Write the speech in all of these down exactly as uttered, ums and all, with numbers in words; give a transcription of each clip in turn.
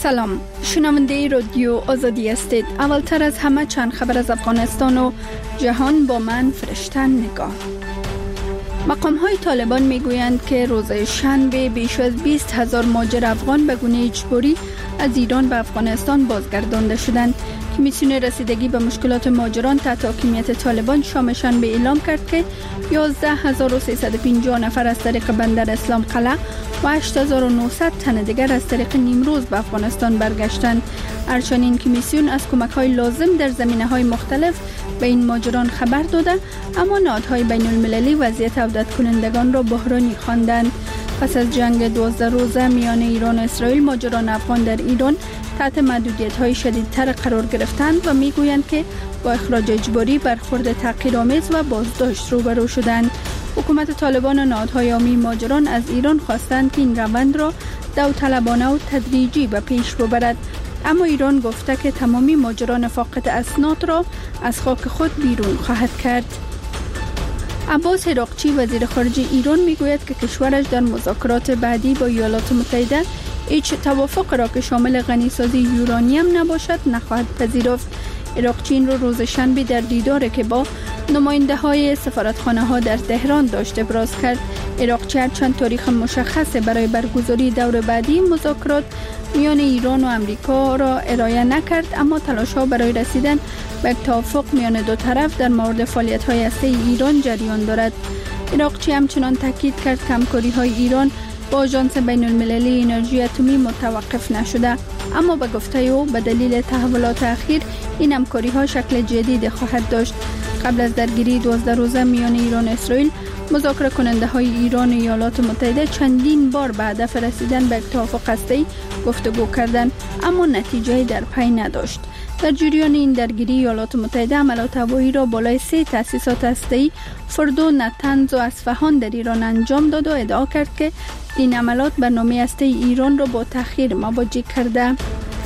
سلام، شنونده رادیو آزادی هستید. اولتر از همه چند خبر از افغانستان و جهان با من فرشته نگاه. مقام های طالبان می گویند که روز شنبه بیش از بیست هزار مهاجر افغان به گونه اجباری از ایران به افغانستان بازگردانده شدند. کمیسیون رسیدگی به مشکلات مهاجران تحت حاکمیت طالبان شام شنبه اعلام کرد که یازده هزار و سیصد و پنجاه نفر از طریق بندر اسلام قلعه و هشت هزار و نهصد تن دیگر از طریق نیمروز به افغانستان برگشتند. هرچند این کمیسیون از کمک‌های لازم در زمینه‌های مختلف به این مهاجران خبر داده، اما نهادهای بین المللی وضعیت عودت کنندگان را بحرانی خواندند. پس از جنگ دوازده روزه میان ایران و اسرائیل، مهاجران افغان در ایران تحت محدودیت‌های شدیدتر قرار گرفتند و میگویند که با اخراج اجباری، برخورد تحقیرآمیز و بازداشت روبرو شدند. حکومت طالبان و نهادهای عامی مهاجران از ایران خواستند که این روند را داوطلبانه و تدریجی به پیش ببرد، اما ایران گفته که تمامی مهاجران فاقد اسناد را از خاک خود بیرون خواهد کرد. عباس عراقچی وزیر خارجه ایران میگوید که کشورش در مذاکرات بعدی با ایالات متحده هیچ توافق را که شامل غنیسازی یورانیم نباشد نخواهد پذیرفت. عراقچی این رو روز شنبه در دیداری که با نماینده های سفارتخانه ها در تهران داشت ابراز کرد. عراقچی چند تاریخ مشخص برای برگزاری دور بعدی مذاکرات میان ایران و امریکا را ارائه نکرد، اما تلاش ها برای رسیدن به توافق میان دو طرف در مورد فعالیت های هسته‌ای ایران جریان دارد. عراقچی همچنان تاکید کرد که همکاری های ایران با آژانس بین المللی انرژی اتمی متوقف نشده، اما به گفته او به دلیل تحولات اخیر این همکاری ها شکل جدید خواهد داشت. قبل از درگیری دوازده روزه میان ایران و اسرائیل، مذاکره کننده های ایران و ایالات متحده چندین بار به هدف رسیدن به توافق هسته‌ای گفتگو کردند، اما نتیجه در پی نداشت. در جریان این درگیری، ایالات متحده عملیات هوایی را بالای سه تأسیسات هسته‌ای فردو، نتنز و اصفهان در ایران انجام داد و ادعا کرد که این عملیات برنامه هسته‌ای ایران را با تأخیر مواجه کرده.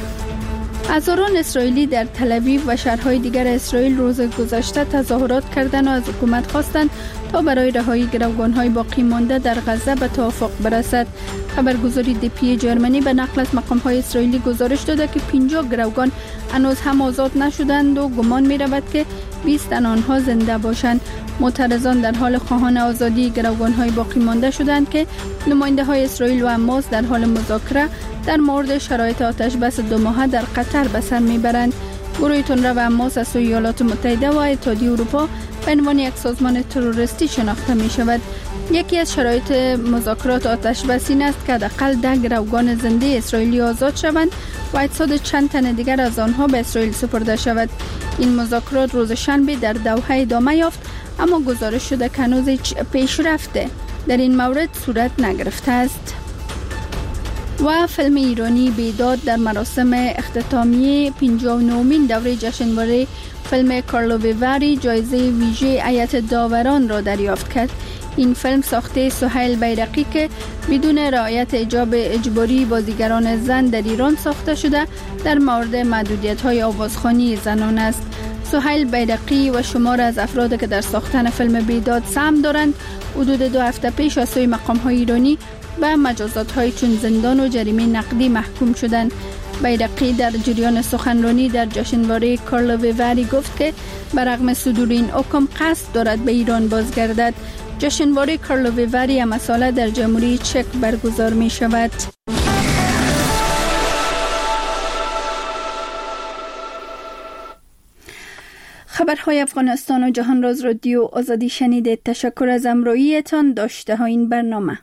هزاران اسرائیلی در تل‌آویو و شهرهای دیگر اسرائیل روز گذشته تظاهرات کردند و از حکومت خواستند تا برای رهایی گروگان‌های باقی مانده در غزه به توافق برسد. خبرگزاری دی‌پی جرمنی به نقل از مقام‌های اسرائیلی گزارش داده که پنجاه گروگان هنوز هم آزاد نشدند و گمان می‌رود که بیست تن آنها زنده باشند. معترضان در حال خواهان آزادی گروگان‌های باقی مانده شدند که نماینده‌های اسرائیل و حماس در حال مذاکره در مورد شرایط آتش بس دو ماهه در قطر به سر میبرند. گروه تندرو و حماس از سوی ایالات متحده و اتحادیه اروپا به عنوان یک سازمان تروریستی شناخته می شود. یکی از شرایط مذاکرات آتش بس این است که حداقل ده گروگان زنده اسرائیلی آزاد شوند و اجساد چند تن دیگر از آنها به اسرائیل سپرده شود. این مذاکرات روز شنبه در دوحه ادامه یافت، اما گزارش شده که هنوز هیچ پیشرفته در این مورد صورت نگرفته است. و فیلم ایرانی بیداد در مراسم اختتامیه پنجاه و نهمین دوره جشنواره فیلم کارلو ویواری جایزه ویژه هیئت داوران را دریافت کرد. این فیلم ساخته سهیل بیرقی که بدون رعایت حجاب اجباری بازیگران زن در ایران ساخته شده در مورد محدودیت‌های آوازخوانی زنان است. سهیل بیرقی و شمار از افراد که در ساختن فیلم بیداد سهم دارند حدود دو هفته پیش از سوی مقام‌های ایرانی به مجازات‌های چون زندان و جریمه نقدی محکوم شدند. بیرقی در جریان سخنرانی در جشنواره کارلو ویواری گفت که برغم صدور این حکم قصد دارد به ایران بازگردد. جشنواره کارلو ویواری هم ساله در جمهوری چک برگزار می شود. خبرهای افغانستان و جهان را از رادیو آزادی شنیدید. تشکر از همراهیتان. داشته ها این برنامه.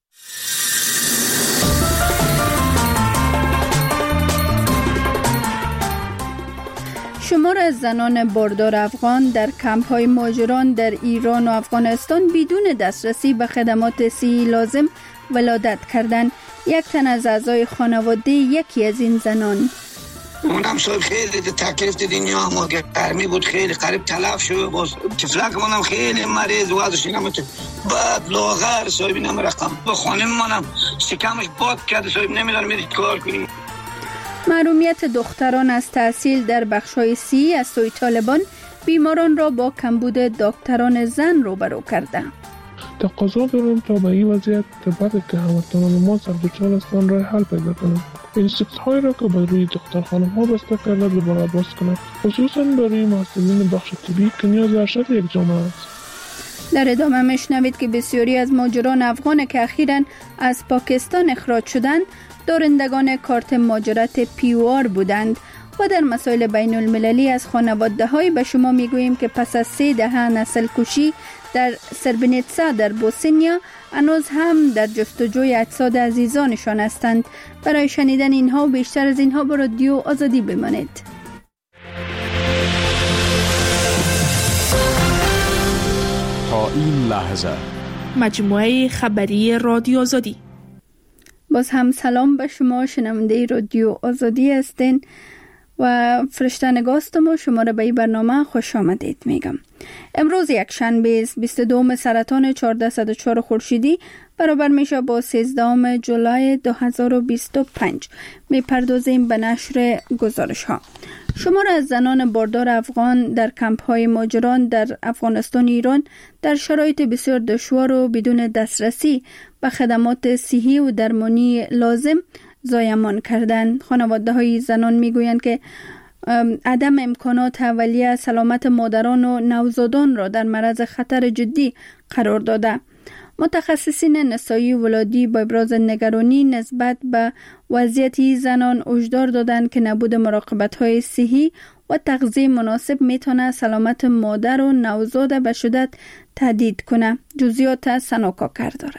شمار از زنان باردار افغان در کمپ‌های مهاجران در ایران و افغانستان بدون دسترسی به خدمات صحی لازم ولادت کردند. یک تن از اعضای خانواده یکی از این زنان: اونم صاحب خیلی تکلیف دنیا ما گرمی بود، خیلی قریب تلف شد. باز طفلک منم خیلی مریض وضعش اینم بعد لاغر صاحب اینم رقم به خانم منم شکمش باد کرده صاحب نمیدونم میرید کار کنیم. محرومیت دختران از تحصیل در بخش‌های سی از سوی طالبان بیماران را با کمبود دکتران زن روبرو کرده. تقاضا دارم تا به این وضعیت بعد که هموطنان ما سر دچار هستند راه حل پیدا کنند. اینستیتوت‌هایی را که بر روی دختر خانم‌ها بسته کرده دوباره باز کند، خصوصاً برای محصلین بخش طبی که نیاز ارشد یک جامعه است. در ادامه میشنوید که بسیاری از مهاجران افغان که اخیراً از پاکستان اخراج شدند دارندگان کارت مهاجرت پی او آر بودند و در مسائل بین المللی از خانواده های به شما میگوییم که پس از سه دهه نسل کشی در سربنیتسا در بوسنیا هنوز هم در جستجوی اجساد عزیزانشان هستند. برای شنیدن اینها و بیشتر از اینها با رادیو آزادی بمانید. تا این لحظه مجموعه خبری رادیو آزادی. باز هم سلام به شما شنونده رادیو آزادی هستین و فرشته نگاستم و شما را به این برنامه خوش آمدید میگم. امروز یک شنبه است، بیست و دوم سرطان چهارصد و چهار خورشیدی برابر میشه با سیزدهم جولای دو هزار و بیست و پنج. میپردازیم به نشر گزارش ها. شمار از زنان باردار افغان در کمپ های مهاجران در افغانستان ایران در شرایط بسیار دشوار و بدون دسترسی به خدمات صحی و درمانی لازم زایمان کردند. خانواده های زنان میگویند که عدم امکانات اولیه سلامت مادران و نوزادان را در معرض خطر جدی قرار داده. متخصصین نسایی ولادی با ابراز نگرانی نسبت به وضعیت زنان هشدار دادند که نبود مراقبت‌های صحی و تغذیه مناسب میتونه سلامت مادر و نوزاد به شدت تهدید کنه. جزئیات سناکا داره.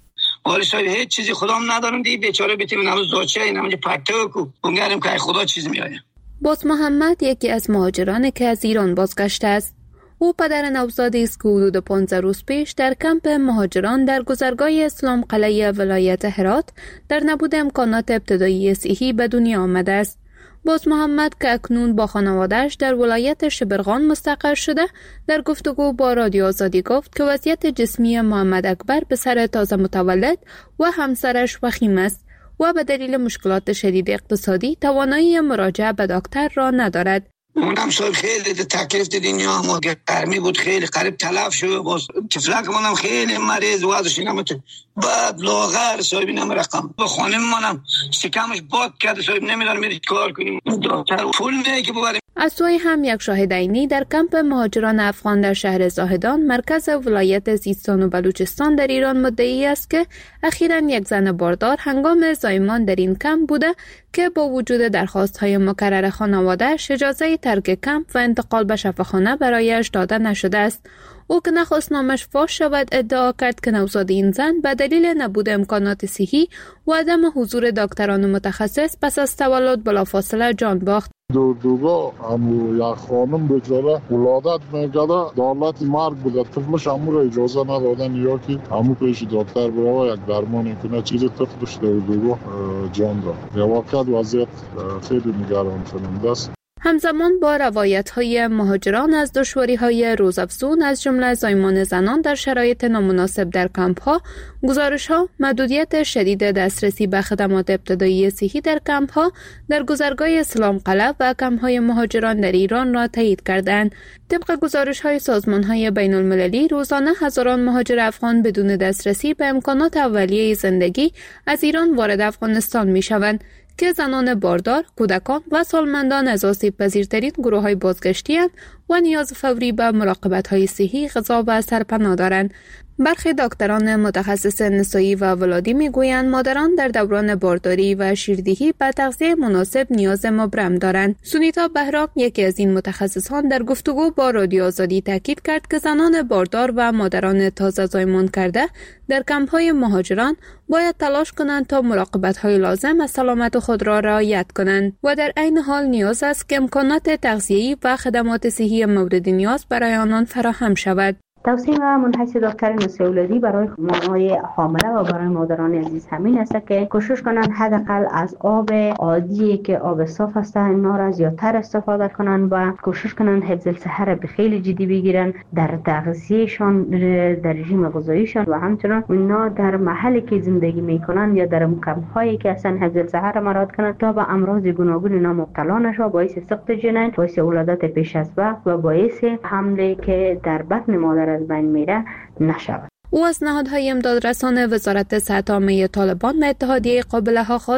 ولی شاید هیچ چیزی خدام ندارم دی بیچاره بیتیم نوز داچه اینا منجا پرتو کو اونگرم که خدا چیز میآید. باز محمد یکی از مهاجرانی که از ایران بازگشته است. او پدر نوزادی است که حدود پانزده روز پیش در کمپ مهاجران در گذرگاه اسلام قلعه ولایت هرات در نبود امکانات ابتدایی صحی به دنیا آمده است. باز محمد که اکنون با خانواده‌اش در ولایت شبرغان مستقر شده در گفتگو با رادیو آزادی گفت که وضعیت جسمی محمد اکبر به سر تازه متولد و همسرش وخیم است و به دلیل مشکلات شدید اقتصادی توانایی مراجعه به دکتر را ندارد. اونم صاحب خیلی تکلیف دنیا هم گرمی بود، خیلی قریب تلف شد. باز تفلک منم خیلی مریض وضعش اینم بعد لاغر صاحب اینم رقم به خانم منم شکمش باد کرده صاحب نمیدونم میری کار کنیم دکتر پول نه که ببریم. از سوی هم یک شاهد عینی در کمپ مهاجران افغان در شهر زاهدان مرکز ولایت سیستان و بلوچستان در ایران مدعی است که اخیراً یک زن باردار هنگام زایمان در این کمپ بوده که با وجود درخواست‌های مکرر خانواده‌اش اجازه ترک کمپ و انتقال به شفاخانه برایش داده نشده است. او که نخواست نامش فاش شود ادعا کرد که نوزاد این زن به دلیل نبود امکانات صحی و عدم حضور دکتران متخصص پس از تولد بلافاصله جان باخت. دو دوگاه همو یک خانم بگذاره ولادت میکرده دولت مرگ بوده طفلش همو را اجازه ندادن یا که همو پیش دکتر برای یک درمان کنه چیز طفلش دو دوگاه جان داد. یا واقعا وضعیت خیلی نگران کننده است. همزمان با روایت‌های مهاجران از دشواری‌های روزافزون از جمله زایمان زنان در شرایط نامناسب در کمپ‌ها، گزارش‌ها محدودیت شدید دسترسی به خدمات ابتدایی صحی در کمپ‌ها در گذرگاه اسلام قلعه و کمپ‌های مهاجران در ایران را تایید کردند. طبق گزارش‌های سازمان‌های بین‌المللی روزانه هزاران مهاجر افغان بدون دسترسی به امکانات اولیه زندگی از ایران وارد افغانستان می‌شوند که زنان باردار، کودکان و سالمندان از آسیب پذیرترین گروه‌های بازگشتی هستند و نیاز فوری به مراقبت‌های صحی، غذا و سرپناه دارند. برخی دکتران متخصص نسایی و ولادی میگویند مادران در دوران بارداری و شیردهی به تغذیه مناسب نیاز مبرم دارند. سونیتا بهرام یکی از این متخصصان در گفتگو با رادیو آزادی تاکید کرد که زنان باردار و مادران تازه زایمان کرده در کمپ‌های مهاجران باید تلاش کنند تا مراقبت‌های لازم از سلامت خود را رعایت کنند و در عین حال نیاز است که امکانات تغذیه‌ای و خدمات صحی مورد نیاز برای آنان فراهم شود. توصیه من حیث دکتر نسایی ولادی برای مامای حامله و برای مادران عزیز همین است که کوشش کنند حداقل از آب عادی که آب صاف است اینا را زیادتر استفاده کنند و کوشش کنند حفظ الصحه را به خیلی جدی بگیرن در تغذیهشان، در رژیم غذاییشان و همچنین اینا در محلی که زندگی میکنند یا در کمپ‌هایی که اصلا حفظ الصحه را مراعات کنند تا به امراض گوناگون اینا مبتلا نشوند، باعث سقط جنین، باعث ولادت پیش از وقت و باعث حمله که در بطن مادر از بین میره نشود. او از نهادهای امدادرسان وزارت صحت عامه طالبان و اتحادیه قابله ها خواست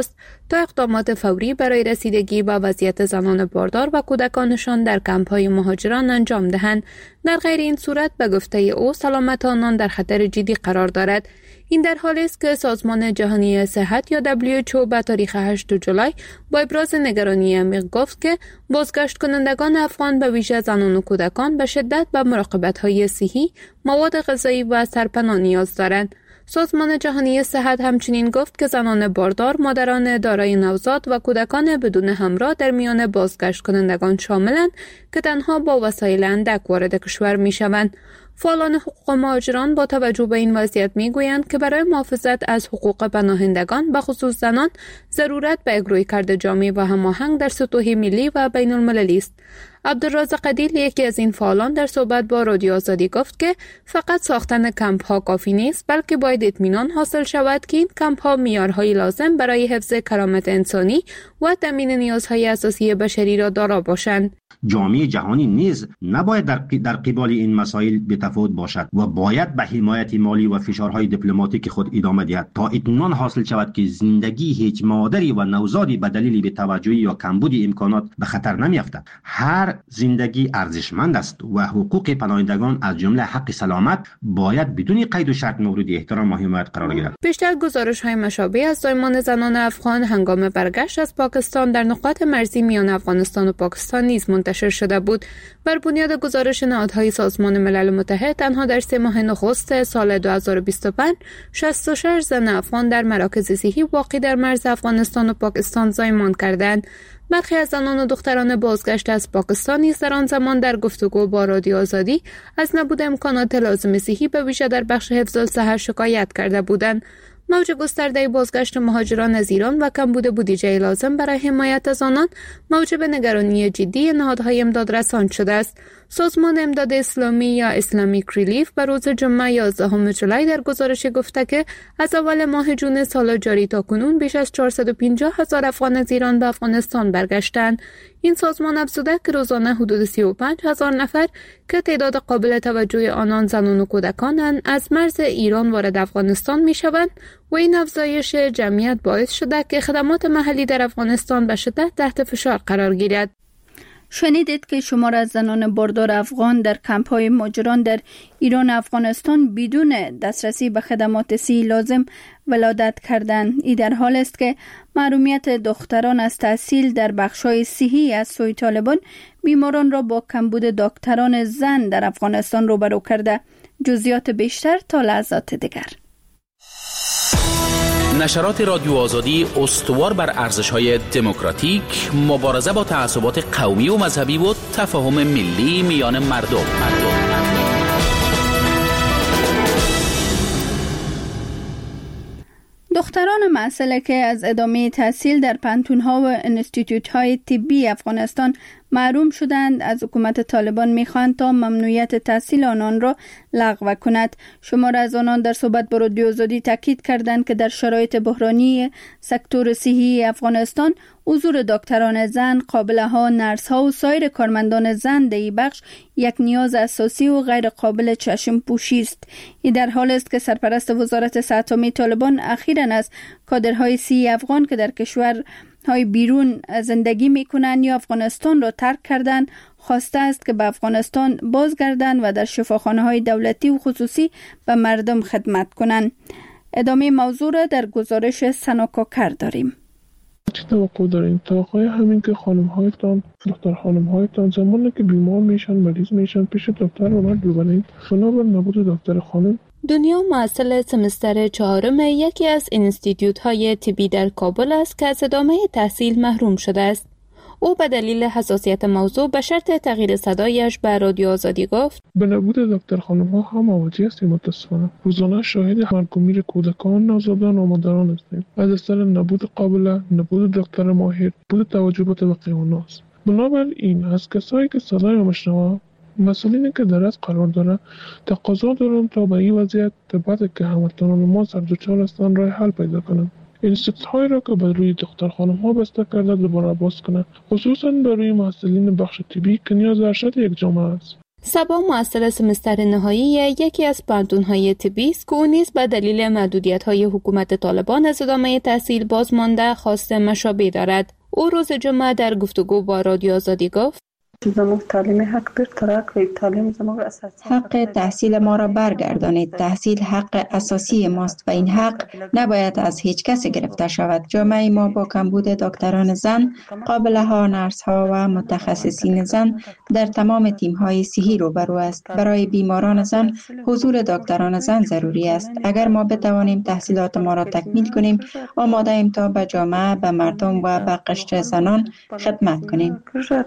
تا اقدامات فوری برای رسیدگی به وضعیت زنان باردار و کودکانشان در کمپ‌های مهاجران انجام دهند. در غیر این صورت به گفته او سلامت آنان در خطر جدی قرار دارد. این در حالی است که سازمان جهانی صحت یا دبلیو اچ او به تاریخ هشتم جولای با ابراز نگرانی عمیق گفت که بازگشت کنندگان افغان به ویژه زنان و کودکان به شدت به مراقبت‌های صحی، مواد غذایی و سرپناه نیاز دارند. سازمان جهانی صحت همچنین گفت که زنان باردار، مادران دارای نوزاد و کودکان بدون همراه در میان بازگشت کنندگان شاملند که تنها با وسایل اندک وارد کشور می شوند. فعالان حقوق مهاجران با توجه به این وضعیت می گویند که برای محافظت از حقوق پناهندگان به خصوص زنان ضرورت به اجرای کرده جامع و هماهنگ در سطوح ملی و بین المللی است. عبدالرازق عدیل یکی از این فعالان در صحبت با رادیو آزادی گفت که فقط ساختن کمپ ها کافی نیست، بلکه باید اطمینان حاصل شود که این کمپ ها معیارهای لازم برای حفظ کرامت انسانی و تامین نیازهای اساسی بشری را دارا باشند. جامعه جهانی نیز نباید در در قبال این مسائل بی‌تفاوت باشد و باید به حمایت مالی و فشارهای دیپلماتیک خود ادامه دهد تا اطمینان حاصل شود که زندگی هیچ مادری و نوزادی به دلیل بی‌توجهی یا کمبود امکانات به خطر نمی‌افتد. هر زندگی ارزشمند است و حقوق پناهندگان از جمله حق سلامت باید بدون قید و شرط مورد احترام و حمایت قرار گیرد. بیشتر گزارش‌های مشابه از زایمان زنان افغان هنگام برگشت از پاکستان در نقاط مرزی میان افغانستان و پاکستان نیز منتشر شده بود. بر بنیاد گزارش نهادهای سازمان ملل متحد تنها در سه ماه نخست سال دو هزار و بیست و پنج شصت و شش زن افغان در مراکز صحی واقع در مرز افغانستان و پاکستان زایمان کردند. برخی از زنان و دختران بازگشت از پاکستان نیز در آن زمان در گفتگو با رادیو آزادی از نبود امکانات لازم صحی به ویژه در بخش حفظ الصحه شکایت کرده بودند. موج گسترده بازگشت مهاجران از ایران و کمبود بودجه لازم برای حمایت از آنان موجب نگرانی جدی نهادهای امدادرسان شده است. سازمان امداد اسلامی یا اسلامیک ریلیف به روز جمعه یازدهم جولای در گزارش گفته که از اول ماه جون سال جاری تا کنون بیش از چهارصد و پنجاه هزار افغان از ایران به افغانستان برگشتند. این سازمان افزوده که روزانه حدود سی و پنج هزار نفر که تعداد قابل توجه آنان زنان و کودکانند از مرز ایران وارد افغانستان می شوند و این افزایش جمعیت باعث شده که خدمات محلی در افغانستان به شدت تحت فشار قرار گیرد. شنیدید که شمار از زنان باردار افغان در کمپ‌های مهاجران در ایران و افغانستان بدون دسترسی به خدمات صحی لازم ولادت کردند. این در حال است که محرومیت دختران از تحصیل در بخش‌های صحی از سوی طالبان بیماران را با کمبود دکتران زن در افغانستان روبرو کرده. جزئیات بیشتر تا لحظات دیگر. نشرات رادیو آزادی استوار بر ارزش‌های دموکراتیک، مبارزه با تعصبات قومی و مذهبی و تفاهم ملی میان مردم. مردم. دختران معسله که از ادامه تحصیل در پانتون‌ها و انستیتوت‌های طبی افغانستان محروم شدند از حکومت طالبان می‌خواهند تا ممنوعیت تحصیل آنان را لغو کند. شمار از آنان در صحبت با رادیو آزادی تاکید کردند که در شرایط بحرانی سکتور صحی افغانستان حضور دکتران زن، قابله‌ها، نرس‌ها و سایر کارمندان زن در این بخش یک نیاز اساسی و غیر قابل چشم پوشی است. این در حال است که سرپرست وزارت صحت عامه طالبان اخیراً از کادرهای صحی افغان که در کشور های بیرون زندگی میکنند یا افغانستان را ترک کردند خواسته است که به افغانستان بازگردند و در شفاخانه های دولتی و خصوصی به مردم خدمت کنند. ادامه موضوع را در گزارش سناکاکر داریم. چی توقع داریم؟ توقع همین که خانم هایتان، دختر خانم هایتان زمانی که بیمار میشن، مریض میشن پیش دکتر اومد ببینید بنابر نبود دکتر خانم. دنیا محصل سمستر چهارم یکی از انستیتیوت های طبی در کابل است که از ادامه تحصیل محروم شده است. او به دلیل حساسیت موضوع به شرط تغییر صدایش به رادیو آزادی گفت: به نبود دکتر خانم ها هم مواجه هستیم. متاسفانه روزانه شاهد مرگ و میر کودکان، نوزادان و مادران هستیم از اثر نبود قابله، نبود دکتر ماهر، نبود توجه به طبقه اوناست. بنابراین از کسایی که صدای ما میشنوه، مسئولینی که در از قرار داره، تقاضا دارم تا به این وضعیت بعد که هموطنان ما سر دچار هستند راه حل پیدا کنند. اینستیتوت هایی را که بر روی دختر خانم ها بسته کرده دوباره باز کنند، خصوصا برای محصلین بخش طبی که نیاز ارشد یک جامعه است. صبا مؤثر سمستر نهایی یکی از پانتون‌های طبی است که او نیز به دلیل محدودیت‌های حکومت طالبان از ادامه تحصیل بازمانده خواست مشابه دارد. او روز جمعه در گفتگو با رادیو آزادی گفت: زموږ تعلیمي حق بیرته راکړئ. تعلیم زموږ اساسي حق تحصیل ما را برگردانید. تحصیل حق اساسی ماست و این حق نباید از هیچ کسی گرفته شود. جامعه ما با کمبود دکتران زن، قابله ها، نرس ها و متخصصین زن در تمام تیم های صحی روبرو است. برای بیماران زن حضور دکتران زن ضروری است. اگر ما بتوانیم تحصیلات ما را تکمیل کنیم، آماده ایم تا به جامعه، به مردم و به قشر زنان خدمت کنیم.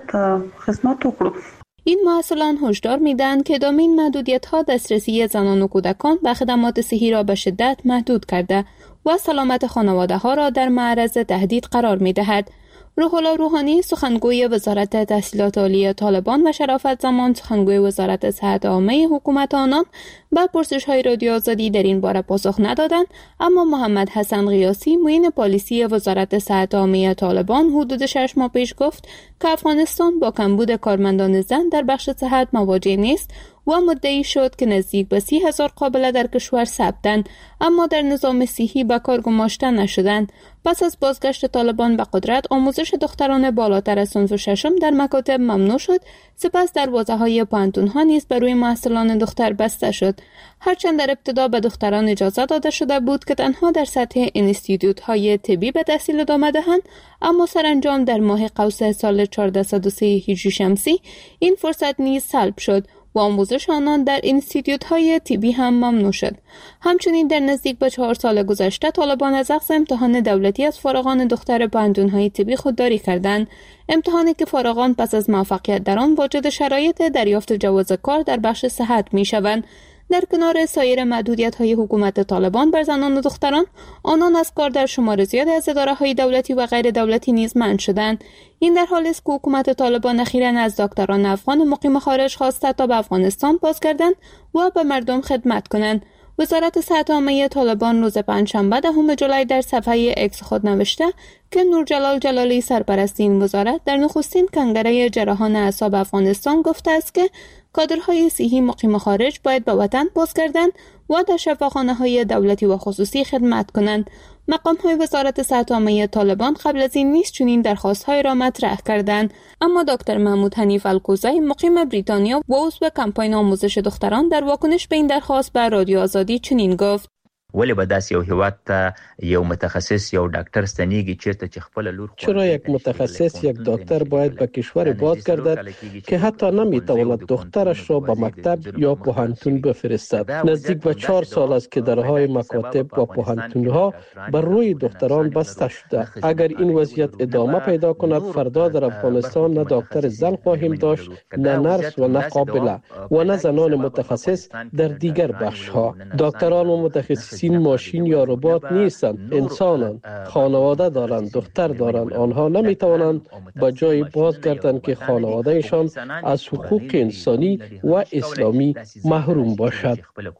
این مسئولان هشدار میدهند که ادامه این محدودیت‌ها دسترسی زنان و کودکان به خدمات صحی را به شدت محدود کرده و سلامت خانواده‌ها را در معرض تهدید قرار می‌دهد. روح الله روحانی سخنگوی وزارت تحصیلات عالی طالبان و شرافت زمان سخنگوی وزارت صحت عامه حکومت آنان به پرسش‌های رادیو آزادی در این باره پاسخ ندادند، اما محمد حسن غیاثی معین پالیسی وزارت صحت عامه طالبان حدود شش ماه پیش گفت که افغانستان با کمبود کارمندان زن در بخش صحت مواجه نیست و مدعی شد که نزدیک به سی هزار قابله در کشور ثبتند اما در نظام صحی به کار گماشته نشدند. پس از بازگشت طالبان به قدرت، آموزش دختران بالاتر از صنف ششم در مکاتب ممنوع شد، سپس دروازه‌های پانتون‌ها نیز بر روی محصلان دختر بسته شد. هرچند در ابتدا به دختران اجازه داده شده بود که تنها در سطح انستیتوت‌های طبی به تحصیل ادامه دهند، اما سرانجام در ماه قوس سال چهارصد و سه هجری شمسی این فرصت نیز سلب شد و آموزش آنان در انستیتوت‌های طبی هم ممنوع شد. همچنین در نزدیک به چهار سال گذشته طالبان از اخذ امتحان دولتی از فارغان دختر پانتون‌های طبی خودداری کردند. امتحانی که فارغان پس از موفقیت در آن واجد شرایط دریافت جواز کار در بخش صحت می‌شوند. در کنار سایر محدودیت‌های حکومت طالبان بر زنان و دختران، آنان از کار در شمار زیادی از اداره‌های دولتی و غیر دولتی نیز منع شدند. این در حالی است که حکومت طالبان اخیراً از دکتران افغان مقیم خارج خواسته تا به افغانستان بازگردند و به مردم خدمت کنند. وزارت صحت عامه طالبان روز پنجشنبه دهم ژولای در صفحه اکس خود نوشته که نورجلال جلالی سرپرست این وزارت در نخستین کنگره جراحان اعصاب افغانستان گفته است که کادرهای صحی مقیم خارج باید به وطن بازگردند و در شفاخانه‌های دولتی و خصوصی خدمت کنند. مقام‌های وزارت صحت عامه طالبان قبل از این نیز چنین درخواست‌های را مطرح کردند، اما دکتر محمود حنیف الکوزی مقیم بریتانیا و عضو کمپاین آموزش دختران در واکنش به این درخواست به رادیو آزادی چنین گفت: ولی به داس یو هیواد ته یو متخصص یو ډاکټر ستنیږي چیرته چې خپل لور چرا یک متخصص یک دکتر باید به کشور بازگردد که حتی نمیتواند دخترش را به مکتب یا پوهنتون بفرستد؟ نزدیک به چهار سال است که درهای مکاتب و پوهنتونها بر روی دختران بسته شده. اگر این وضعیت ادامه پیدا کند، فردا در افغانستان نه دکتر زن خواهیم داشت، نه نرس و نه قابله و نه زنان متخصص در دیگر بخش ها. دکتران و متخصصین این ماشین یا ربات نیستند، انسانند، خانواده دارند، دختر دارند. آنها نمیتوانند به جای بازگردند که خانوادهشان از حقوق انسانی و اسلامی محروم باشد.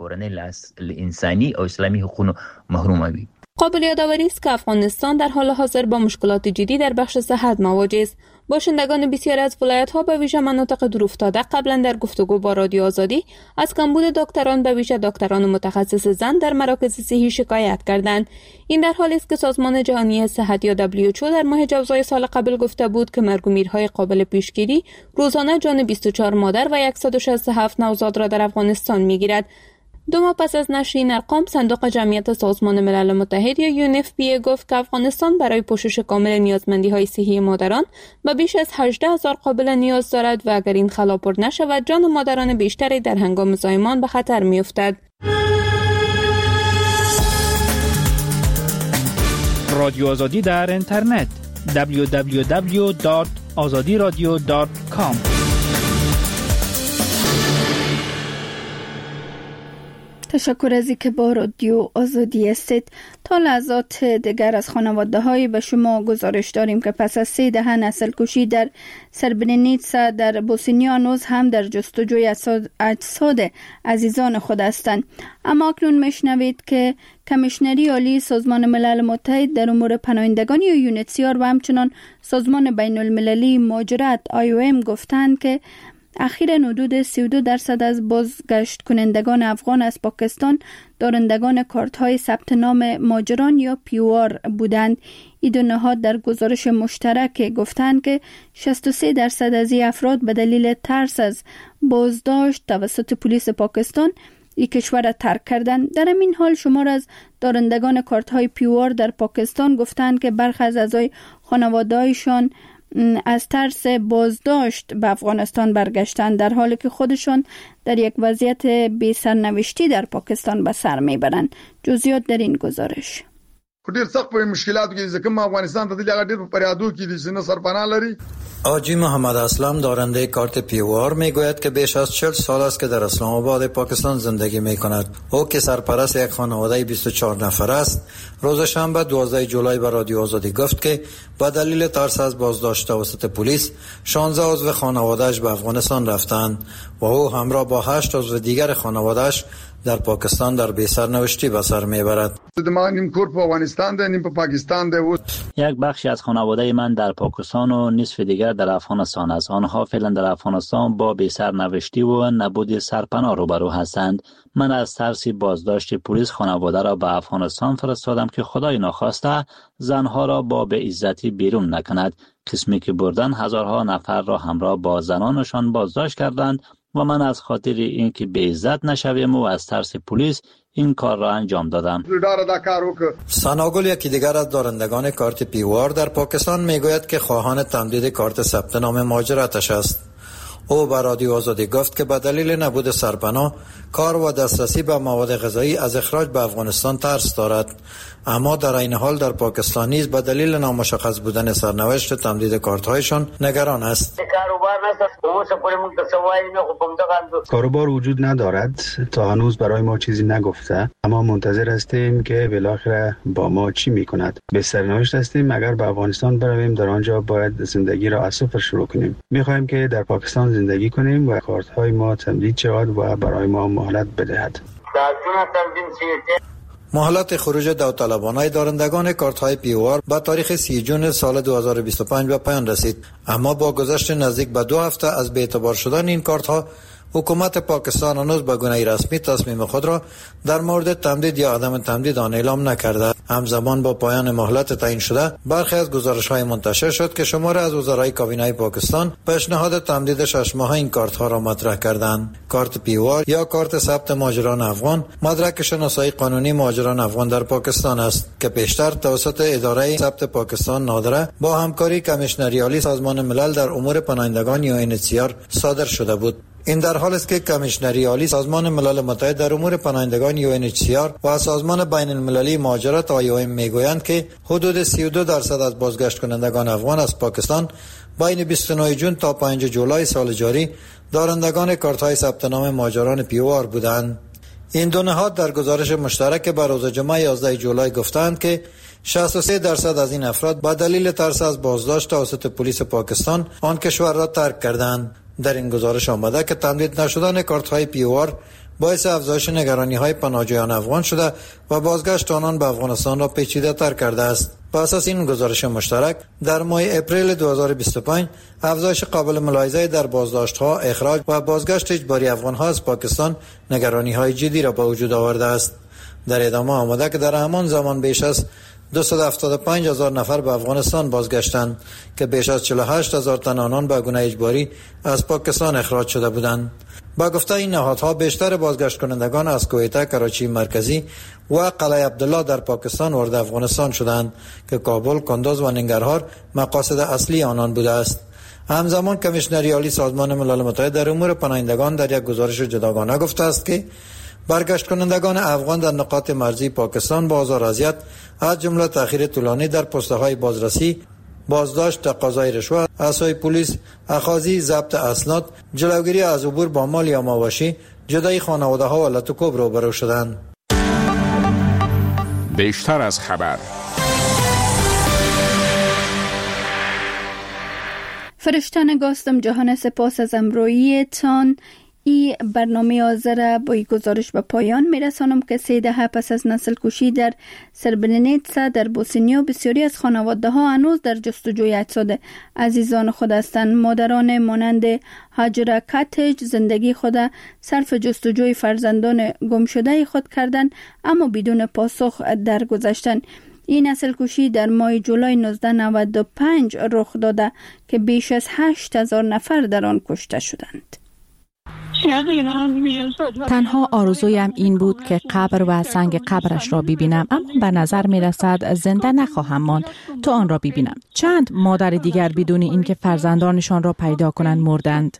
قابل یادآوری است که افغانستان در حال حاضر با مشکلات جدی در بخش صحت مواجه است. باشندگان بسیاری از ولایت‌ها به ویژه مناطق دورافتاده قبلا در گفتگو با رادیو آزادی از کمبود دکتران به ویژه دکتران متخصص زن در مراکز صحی شکایت کردند. این در حالی است که سازمان جهانی صحت یا دبلیو اچ او در ماه جوزای سال قبل گفته بود که مرگ و میرهای قابل پیشگیری روزانه جان بیست و چهار مادر و صد و شصت و هفت نوزاد را در افغانستان می‌گیرد. دو ماه پس از نشر این ارقام، صندوق جمعیت سازمان ملل متحد یا یو ان اف پی ای گفت که افغانستان برای پوشش کامل نیازمندی‌های صحی مادران به بیش از هجده هزار قابله نیاز دارد و اگر این خلا پر نشود، جان مادران بیشتری در هنگام زایمان به خطر می‌افتد. رادیو آزادی در اینترنت دبلیو دبلیو دبلیو دات آزادی رادیو دات کام. تشکر از اینکه با رادیو آزادی هستید. تا لحظات دیگر از خانواده های به شما گزارش داریم که پس از سه دهه نسل کشی در سربرنیتسا در بوسنیا هنوز هم در جستجوی اجساد عزیزان خود هستند. اما اکنون میشنوید که کمیشنری عالی سازمان ملل متحد در امور پناهندگان یا یونیتسیار و همچنان سازمان بین المللی مهاجرت آی او ام گفتند که اخیراً حدود سی و دو درصد از بازگشت کنندگان افغان از پاکستان دارندگان کارت های ثبت نام مهاجران یا پیوار بودند. این دو نهاد در گزارش مشترک گفتند که شصت و سه درصد از این افراد به دلیل ترس از بازداشت توسط پلیس پاکستان این کشور را ترک کردند. در این حال شمار از دارندگان کارت های پیوار در پاکستان گفتند که برخی از اعضای خانواده‌هایشان از ترس بازداشت به افغانستان برگشتند، در حالی که خودشان در یک وضعیت بی سرنوشتی در پاکستان به سر میبرند. جزئیات در این گزارش. ډیر سخت په مشکلاتو کې ځکه افغانستان ته د هغه ډیر په پریادو کې د سینه سرپناه لري. آجی محمد اسلم دارنده کارت پیوار میگوید که بیش از چهل سال است که در اسلام آباد پاکستان زندگی میکند. او که سرپرست یک خانواده بیست و چهار نفر است، روز شنبه دوازده جولای به رادیو آزادی گفت که با دلیل ترس از بازداشت توسط پلیس شانزده عضو خانواده‌اش به افغانستان رفتند و او همراه با هشت عضو دیگر خانواده‌اش در پاکستان در بی سرنوشتی به سر میبرد. نیم کور په افغانستان ده، نیم په پاکستان ده. یک بخشی از خانواده من در پاکستان و نصف دیگر در افغانستان است. آنها فعلا در افغانستان با بی سرنوشتی و نبود سرپناه روبرو هستند. من از ترس بازداشت پلیس خانواده را به افغانستان فرستادم که خدای ناخواسته زنها را با به عزتی بیرون نکند. قسمی که بردن هزارها نفر را همراه با زنانشان بازداشت کردند و من از خاطر اینکه به عزت نشویم و از ترس پلیس این کار را انجام دادم. سناگل یکی دیگر از دارندگان کارت پیوار در پاکستان میگوید که خواهان تمدید کارت ثبت نام مهاجرتش است. او به رادیو آزادی گفت که به دلیل نبود سرپناه کار و دسترسی به مواد غذایی از اخراج به افغانستان ترس دارد، اما در این حال در پاکستان نیز به دلیل نامشخص بودن سرنوشت تمدید کارت‌هایشان نگران است. کاروبار وجود ندارد، تا هنوز برای ما چیزی نگفته، اما منتظر هستیم که بالاخره با ما چی میکند. به سرنوشت هستیم اگر به افغانستان برویم، در آنجا باید زندگی را از صفر شروع کنیم. میخواهیم که در پاکستان زندگی کنیم و کارت‌های ما تمدید شود و برای ما مهلت بدهد. مهلت خروج داوطلبانه دارندگان کارت‌های پیوار با تاریخ سی جون سال دو هزار و بیست و پنج به پایان رسید، اما با گذشت نزدیک به دو هفته از بی‌اعتبار شدن این کارت‌ها، حکومت پاکستان هنوز به گونه رسمی تصمیم خود را در مورد تمدید یا عدم تمدید آن اعلام نکرده. همزمان با پایان مهلت تعیین شده، برخی از گزارش‌های منتشر شد که شماری از وزرای کابینه پاکستان پیشنهاد تمدید شش ماهه این کارت‌ها را مطرح کردند. کارت پیوار یا کارت ثبت مهاجران افغان مدرک شناسایی قانونی مهاجران افغان در پاکستان است که پیشتر توسط اداره ثبت پاکستان نادره با همکاری کمیشنری عالی سازمان ملل در امور پناهندگان یا ان اچ سی آر صادر شده بود. این در حال است که کمیشنری عالی سازمان ملل متحد در امور پناهندگان یو ان اچ سی آر و سازمان بین المللی مهاجرت آی او ام میگویند که حدود سی و دو درصد از بازگشت کنندگان افغان از پاکستان بین بیست و نه جون تا پنج جولای سال جاری دارندگان کارت‌های ثبت نام مهاجران پیوار بودند. این دو نهاد در گزارش مشترک بر روز جمعه یازده جولای گفتند که شصت و سه درصد از این افراد با دلیل ترس از بازداشت توسط پلیس پاکستان آن کشور را ترک کردند. در این گزارش آمده که تمدید نشدن کارت‌های پیوار باعث افزایش نگرانی‌های پناهجویان افغان شده و بازگشت آنان به افغانستان را پیچیده‌تر کرده است. بر اساس این گزارش مشترک در ماه اپریل دو هزار و بیست و پنج افزایش قابل ملاحظه در بازداشت‌ها، اخراج و بازگشت اجباری افغان‌ها از پاکستان نگرانی‌های جدی را به وجود آورده است. در ادامه آمده که در همان زمان بیش از دویست و هفتاد و پنج هزار نفر به افغانستان بازگشتند که بیش از چهل و هشت هزار تن آنان به گونه اجباری از پاکستان اخراج شده بودند. با گفته این نهادها بیشتر بازگشت کنندگان از کویته، کراچی مرکزی و قلعه عبدالله در پاکستان وارد افغانستان شدند که کابل، کندوز و ننگرهار مقاصد اصلی آنان بوده است. همزمان کمیشنری عالی سازمان ملل متحد در امور پناهندگان در یک گزارش جداگانه گفته است که برگشت کنندگان افغان در نقاط مرزی پاکستان با آزار و اذیت از جمله تأخیر طولانی در پست‌های بازرسی، بازداشت، تقاضای رشوه، اسای پلیس، اخاذی، ضبط اسناد، جلوگیری از عبور با مال یا ماوشی، جدای خانواده‌ها و لطکوب روبرو شدند. بیشتر از خبر. فرشته نگاستم جهان، سپاس از امرویتان. این برنامه حاضر با این گزارش به پایان میرسانم که سه دهه پس از نسل کشی در سربرنیتسا در بوسنیا بسیاری از خانواده ها هنوز در جستجوی اجساد عزیزان خود هستند. مادران مانند هاجرا کاتج زندگی خود صرف جستجوی فرزندان گم شده خود کردند اما بدون پاسخ درگذشتند. این نسل کشی در ماه جولای نوزده نود و پنج رخ داده که بیش از هشت هزار نفر در آن کشته شدند. تنها آرزویم این بود که قبر و سنگ قبرش را ببینم، اما به نظر می رسد زنده نخواهم ماند تا آن را ببینم. چند مادر دیگر بدون اینکه فرزندانشان را پیدا کنند مردند.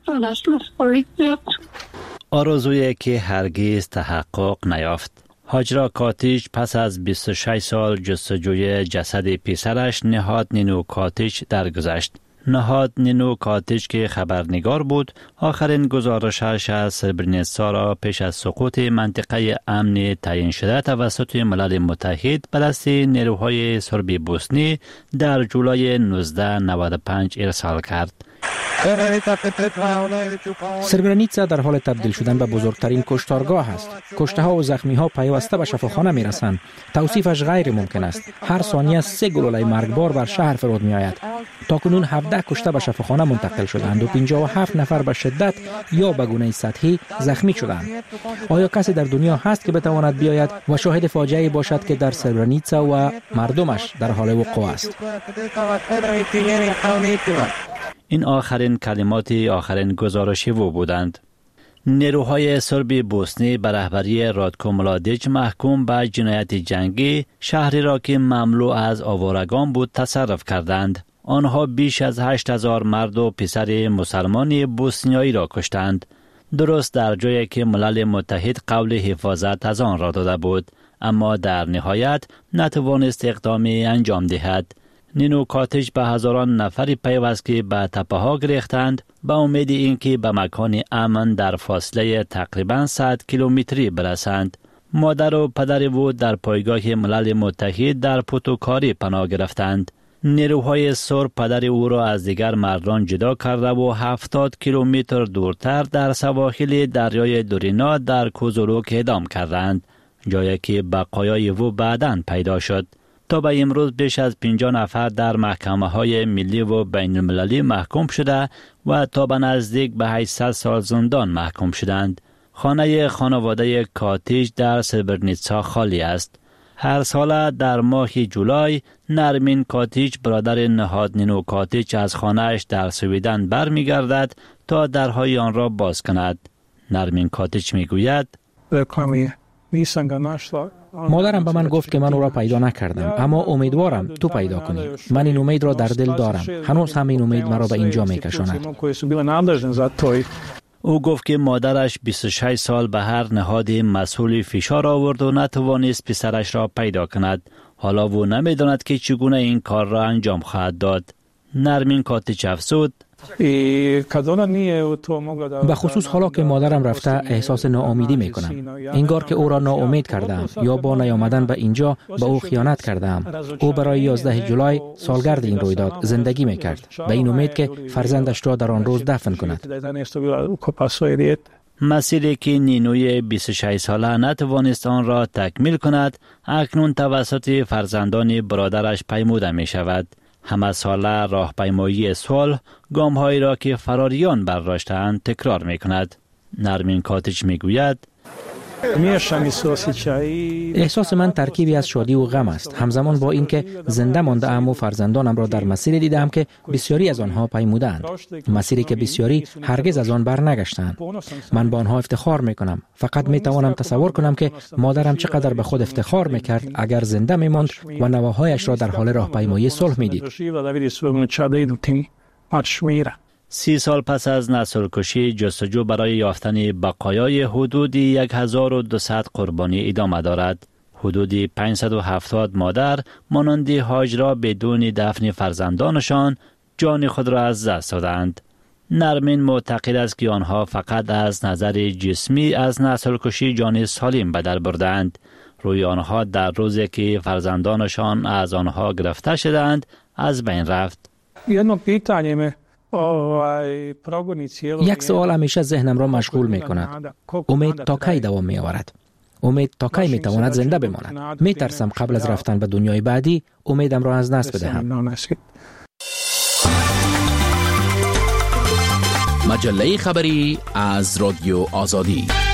آرزویی که هرگز تحقق نیافت. هاجرا کاتیج پس از بیست و شش سال جستجوی جسد پسرش نهاد نینو کاتیج درگذشت. نهاد نینو کاتیج که خبرنگار بود آخرین گزارشش از سربرنیتسا را پیش از سقوط منطقه امن تعیین شده توسط ملل متحد به دست نیروهای سرب بوسنی در جولای نوزده نود و پنج ارسال کرد. سربرنیتسا در حال تبدیل شدن به بزرگترین کشتارگاه است. کشته ها و زخمی ها پیوسته به شفاخانه می رسند. توصیفش غیر ممکن است. هر ثانیه سه گلوله مرگبار بر شهر فرود می آید. تاکنون هفده کشته به شفاخانه منتقل شدند و پنجاه و هفت نفر به شدت یا به گونه سطحی زخمی شدند. آیا کسی در دنیا هست که بتواند بیاید و شاهد فاجعه‌ای باشد که در سربرنیتسا و مردمش در حال وقوع است؟ این آخرین کلمات آخرین گزارش او بودند. نیروهای سرب بوسنی به رهبری رادکو ملادیچ محکوم به جنایت جنگی شهری را که مملو از آوارگان بود تصرف کردند. آنها بیش از هشت هزار مرد و پسر مسلمانی بوسنیایی را کشتند. درست در جایی که ملل متحد قول حفاظت از آن را داده بود، اما در نهایت نتوانست اقدامی انجام دهد. نینو کاتیج به هزاران نفری پیوست که به تپه ها گریختند به امید اینکه به مکان امن در فاصله تقریبا صد کیلومتری برسند. مادر و پدر او در پایگاه ملل متحد در پوتوکاری پناه گرفتند. نیروهای سرب پدر او را از دیگر مردان جدا کرده و هفتاد کیلومتر دورتر در سواحل دریای دورینا در کوزولوک اعدام کردند، جایی که بقایای او بعداً پیدا شد. تا به امروز بیش از پنجاه نفر در محکمه های ملی و بین المللی محکوم شده و تا به نزدیک به هشتصد سال زندان محکوم شدند. خانه خانواده کاتیج در سربرنیتسا خالی است. هر سال در ماه جولای نرمین کاتیج برادر نهاد نینو کاتیج از خانه‌اش در سویدن برمیگردد تا درهای آن را باز کند. نرمین کاتیج میگوید مادرم به من گفت که من او را پیدا نکردم، اما امیدوارم تو پیدا کنی. من این امید را در دل دارم. هنوز هم این امید مرا به اینجا میکشاند. او گفت که مادرش بیست و شش سال به هر نهاد مسئول فشار آورد و نتوانست پسرش را پیدا کند. حالا او نمیداند که چگونه این کار را انجام خواهد داد. نرمین کاتیج افزود: به خصوص حالا که مادرم رفته احساس ناامیدی می کنم. انگار که او را ناامید کردم یا با نیامدن به اینجا به او خیانت کردم. او برای یازده جولای سالگرد این رویداد زندگی می کرد به این امید که فرزندش را در آن روز دفن کند. مسیری که نینوی بیست و شش ساله نتوانست آن را تکمیل کند اکنون توسط فرزندان برادرش پیموده می شود. همه ساله راهپیمایی صلح گام‌هایی را که فراریان برداشتند تکرار می‌کند. نرمین کاتیج می‌گوید: احساس من ترکیبی از شادی و غم است، همزمان با اینکه زنده مانده ام و فرزندانم را در مسیری دیدم که بسیاری از آنها پیمودند، مسیری که بسیاری هرگز از آن برنگشتند. من با آنها افتخار میکنم. فقط میتوانم تصور کنم که مادرم چقدر به خود افتخار میکرد اگر زنده میماند و نواهایش را در حال راهپیمایی صلح میدید. سی سال پس از نسل کشی جستجو برای یافتن بقایای حدود هزار و دویست قربانی ادامه دارد. حدود پانصد و هفتاد مادر مانند هاجرا بدون دفن فرزندانشان جان خود را از دست دادند. نرمین معتقد است که آنها فقط از نظر جسمی از نسل کشی جان سالم به در بردند. روی آنها در روزی که فرزندانشان از آنها گرفته شدند از بین رفت. یک سوال همیشه ذهنم را مشغول می کند. امید تا کی دوام می آورد؟ امید تا کی می تواند زنده بماند؟ می ترسم قبل از رفتن به دنیای بعدی امیدم را از دست بدهم. مجله خبری از رادیو آزادی.